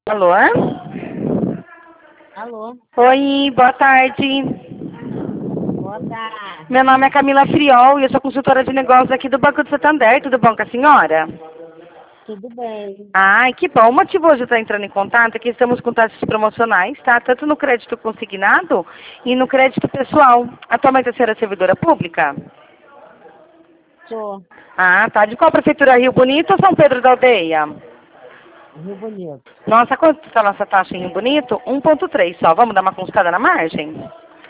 Alô? Alô? Oi, boa tarde. Boa tarde. Meu nome é Camila Friol e eu sou consultora de negócios aqui do Banco do Santander. Tudo bom com a senhora? Tudo bem? Ai, que bom. O motivo hoje de eu estar entrando em contato é que estamos com taxas promocionais, tá? Tanto no crédito consignado e no crédito pessoal. Atualmente a senhora é servidora pública? Sou Ah, tá. De qual prefeitura? Rio Bonito ou São Pedro da Aldeia? Rio Bonito. Nossa, quanto está a nossa taxa em Rio Bonito? 1,3 só. Vamos dar uma consultada na margem?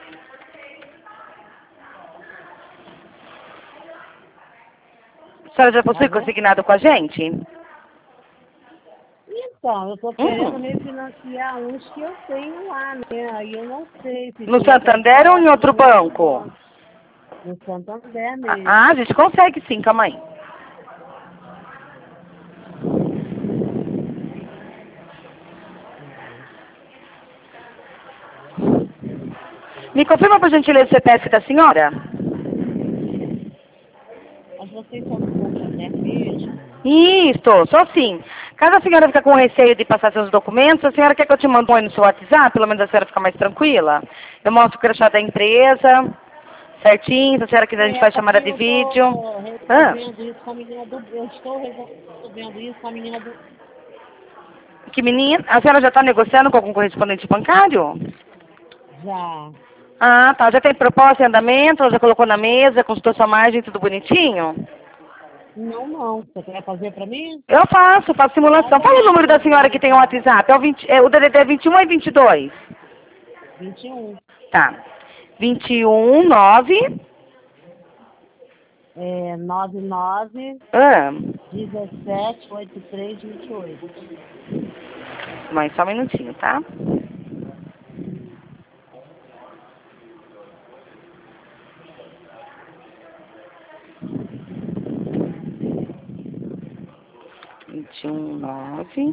A senhora já possui Alô? consignado com a gente? Então, eu tô querendo Uhum. refinanciar uns que eu tenho lá, né? Aí eu não sei se No de repente Santander ou em coloco outro num outro banco? banco. No Santander Ah, mesmo. a gente consegue sim, calma aí. Me confirma, por gentileza, o CPF da senhora? Mas vocês são do Santander mesmo? Isso, só sim. Caso a senhora fique com receio de passar seus documentos, a senhora quer que eu te mande um oi no seu WhatsApp? Pelo menos a senhora fica mais tranquila? Eu mostro o crachá da empresa, certinho, se a senhora quiser a gente É faz porque chamada de eu vídeo. tô Ah, resolvendo isso com a menina do... Eu estou resolvendo isso com a menina do... que menina? A senhora já está negociando com algum correspondente bancário? Já. Ah, tá. Já tem proposta em andamento, ela já colocou na mesa, consultou sua margem, tudo bonitinho? Não, não. Você quer fazer pra mim? Eu faço simulação. Faz a Fala o número margem da pra senhora mim, que tem o então. WhatsApp. O DDD é 21 ou é 22? 21. Tá. 21, 9. 99 Ah, 17 83 28. mãe, só um minutinho, tá? Vinte e um, 9.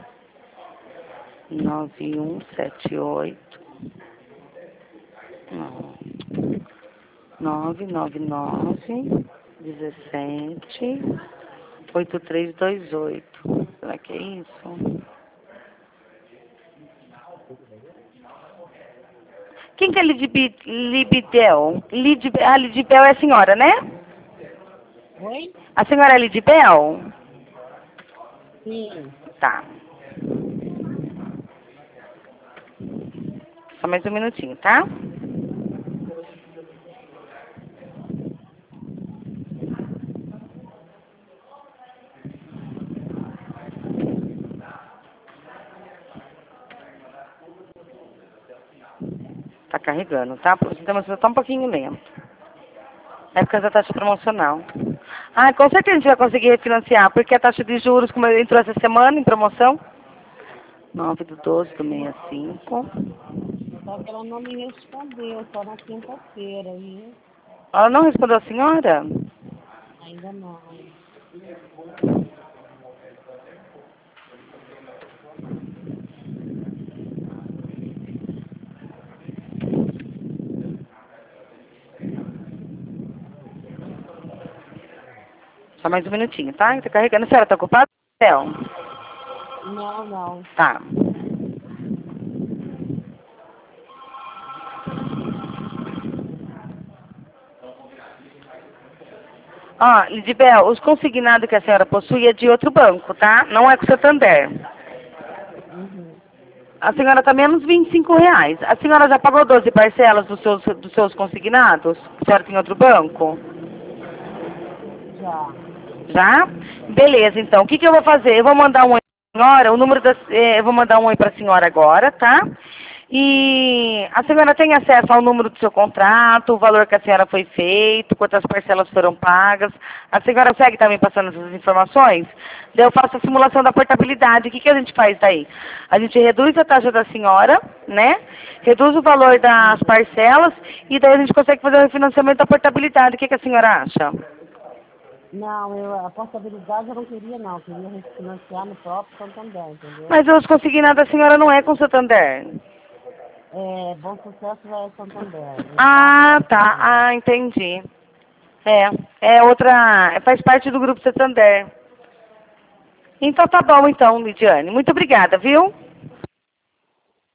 9178. Não. 999 17 8328. Será que é isso? Quem que é Lidbel? Lidbel é a senhora, né? Oi? A senhora é Lidbel? Sim. Tá. Só mais um minutinho, tá? Tá carregando, tá? O sistema está um pouquinho lento. É por causa da taxa promocional. Ah, com certeza a gente vai conseguir refinanciar, porque a taxa de juros, como entrou essa semana em promoção, 9/12/65. Só que ela não me respondeu, só na quinta-feira, viu? Ela não respondeu a senhora? Ainda não. Só mais um minutinho, tá? Tá carregando. A senhora tá ocupada? Não. Não, não. Tá. Ó, Lidibel, os consignados que a senhora possui é de outro banco, tá? Não é com o Santander. Uhum. A senhora tá menos R$ 25. A senhora já pagou 12 parcelas dos seus consignados? A senhora tem outro banco? Já. Já? Beleza, então. O que que eu vou fazer? Eu vou mandar um oi pra senhora, o número eu vou mandar um oi pra senhora agora, tá? E a senhora tem acesso ao número do seu contrato, o valor que a senhora foi feito, quantas parcelas foram pagas. A senhora consegue estar me passando essas informações? Daí eu faço a simulação da portabilidade. O que que a gente faz daí? A gente reduz a taxa da senhora, né? Reduz o valor das Uhum. parcelas e daí a gente consegue fazer o refinanciamento da portabilidade. O que que a senhora acha? Não, a portabilidade eu não queria, não. Eu queria refinanciar no próprio Santander, entendeu? Mas os consignados da senhora não é com o Santander. É, Bom Sucesso já é Santander. Eu faço Ah, pelo tá. Santander. Ah, entendi. É outra, faz parte do Grupo Santander. Então tá bom então, Lidiane. Muito obrigada, viu?